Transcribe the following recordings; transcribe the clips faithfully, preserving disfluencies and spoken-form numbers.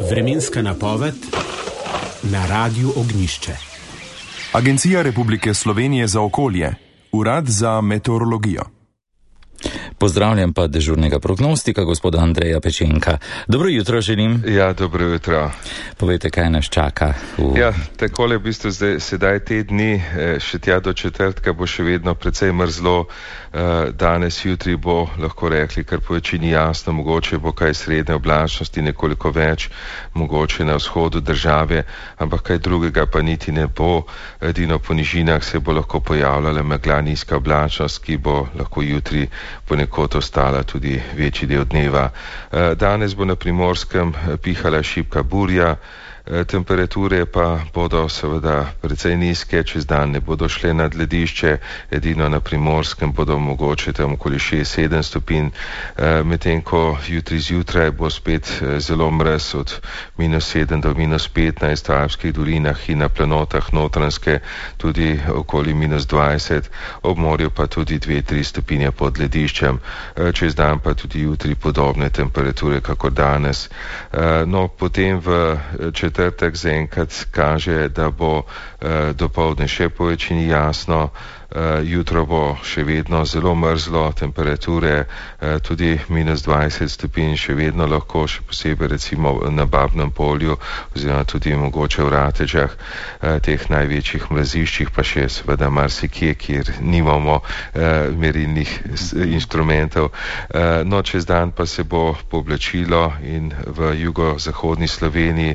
Vremenska napoved na Radiu Ognjišče. Agencija Republike Slovenije za okolje, Urad za meteorologijo. Pozdravljam pa dežurnega prognostika, gospoda Andreja Pečenka. Dobro jutro želim. Ja, dobro jutro. Povejte, kaj nas čaka. V... Ja, takole v bistvu zdaj, sedaj te dni, še tja do četrtka bo še vedno precej mrzlo. Danes, jutri bo lahko rekli kar po večini jasno, mogoče bo kaj srednje oblačnosti, nekoliko več, mogoče na vzhodu države, ampak kaj drugega pa niti ne bo. Edino po nižinah se bo lahko pojavljala megla, nizka oblačnost, ki bo lahko jutri ponekod ostala tudi večji del dneva. Danes bo na Primorskem pihala šibka burja, temperature pa bodo seveda precej nizke, čez dan ne bodo šle nad ledišče, edino na Primorskem bodo mogoče tam okoli šest sedem stopinj, medtem ko jutri zjutraj bo spet zelo mraz od minus sedem do minus petnajst v alpskih dolinah in na planotah Notranjske tudi okoli minus dvajset, ob morju pa tudi dve tri stopinje pod lediščem, čez dan pa tudi jutri podobne temperature kakor danes. No, potem v četrtek Četrtek zaenkrat kaže, da bo eh, dopoldne še po večini jasno, eh, jutro bo še vedno zelo mrzlo, temperature eh, tudi minus dvajset stopinj še vedno lahko, še posebej recimo na Babnem polju oziroma tudi mogoče v Ratežah, eh, teh največjih mraziščih, pa še seveda marsikje, kjer nimamo eh, merilnih inštrumentov. Eh, no, čez dan pa se bo pooblačilo in v jugozahodni Sloveniji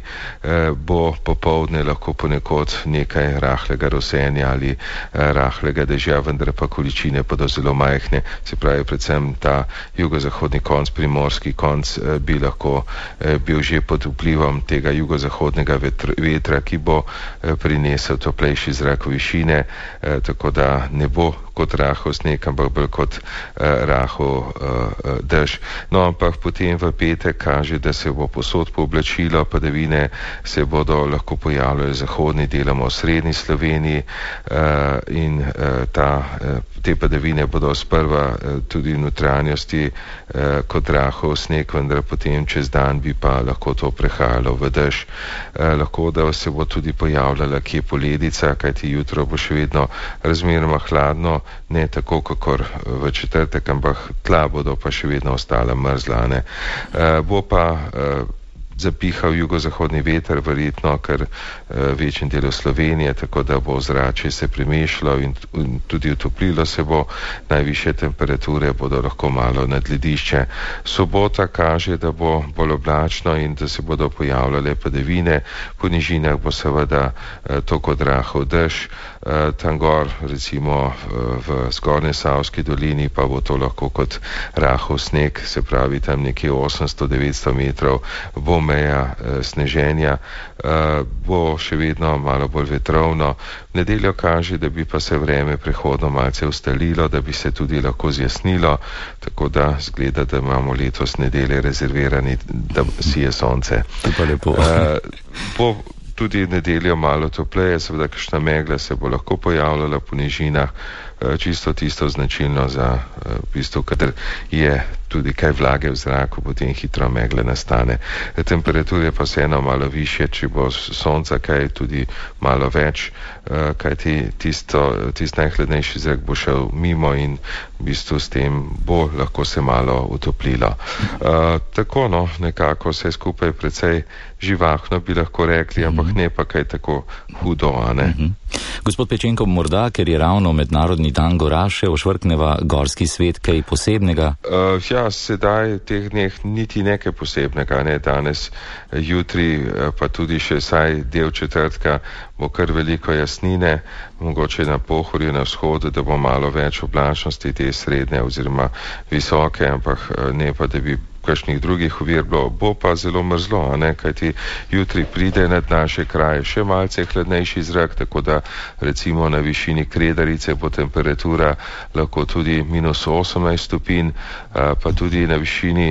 bo popoldne lahko ponekod nekaj rahlega rosenja ali rahlega dežja, vendar pa količine bodo zelo majhne, se pravi predvsem ta jugozahodni konc, primorski konc bi lahko bil že pod vplivom tega jugozahodnega vetra, ki bo prinesel toplejši zrak v višine, tako da ne bo kot rahel sneg, ampak bolj kot uh, rahel uh, dež. No, ampak potem v petek kaže, da se bo posod pooblačilo, padavine se bodo lahko pojavljale zahodni, deloma v srednji Sloveniji uh, in uh, ta, uh, te padavine bodo sprva uh, tudi v notranjosti uh, kot rahel sneg, vendar potem čez dan bi pa lahko to prehajalo v dež. Uh, lahko da se bo tudi pojavljala kje poledica, kajti jutro bo še vedno razmeroma hladno, ne tako kakor v četrtek, ampak tla bodo pa še vedno ostala mrzlane. E, bo pa e, zapihal jugozahodni veter, verjetno kar uh, večjem delu Slovenije, tako da bo zrače se premešalo in, in tudi utoplilo se bo, najvišje temperature bodo lahko malo nad ledišče. Sobota kaže, da bo bolj oblačno in da se bodo pojavljale padavine, po nižinah bo seveda uh, to kot rahel dež, uh, tam gor recimo uh, v zgornji Savski dolini pa bo to lahko kot rahel sneg, se pravi tam nekje osemsto do devetsto metrov bo meja e, sneženja, e, bo še vedno malo bolj vetrovno. V nedeljo kaže, da bi pa se vreme prehodno malce ustalilo, da bi se tudi lahko zjasnilo, tako da zgleda, da imamo letos nedelje rezervirani, da sije sonce. Pa lepo. E, bo tudi nedeljo malo topleje, seveda kakšna megla se bo lahko pojavljala po nižinah, čisto tisto značilno za v bistvu, kadar je tudi kaj vlage v zraku, potem hitro megle nastane. Temperature pa vseeno malo više, če bo sonca kaj tudi malo več, kajti tisto, tisto najhladnejši zrak bo šel mimo in v bistvu s tem bo lahko se malo utoplilo. Uh, tako no, nekako vse skupaj precej živahno bi lahko rekli, ampak ne pa kaj tako hudo, a ne? Mm-hmm. Gospod Pečenko, morda, ker je ravno mednarodni dan gora, še ošvrkneva gorski svet kaj posebnega? Uh, ja, sedaj teh dneh niti nekaj posebnega, ne, danes, jutri, pa tudi še saj del četrtka bo kar veliko jasnine, mogoče na Pohorju, na vzhodu, da bo malo več oblačnosti, te srednje oziroma visoke, ampak ne pa, da bi kakšnih drugih ovir bilo, bo pa zelo mrzlo, a ne, kajti jutri pride nad naše kraje še malce hladnejši zrak, tako da recimo na višini Kredarice bo temperatura lahko tudi minus osemnajst stopinj, pa tudi na višini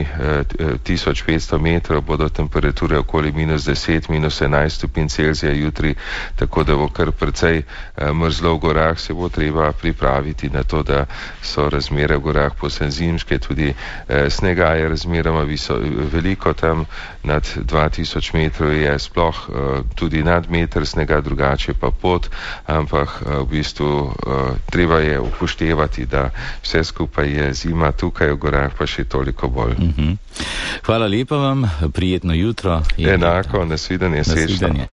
tisoč petsto metrov bodo temperature okoli minus deset, minus enajst stopinj Celzija jutri, tako da bo kar precej mrzlo v gorah, se bo treba pripraviti na to, da so razmere v gorah posebej zimske, tudi snega je razmer razmeroma viso, veliko, tam nad dva tisoč metrov je sploh tudi nad meter snega, drugače pa pot, ampak v bistvu treba je upoštevati, da vse skupaj je zima, tukaj v gorah pa še toliko bolj. Uh-huh. Hvala lepa vam, prijetno jutro. Enako, nasvidenje, srečno.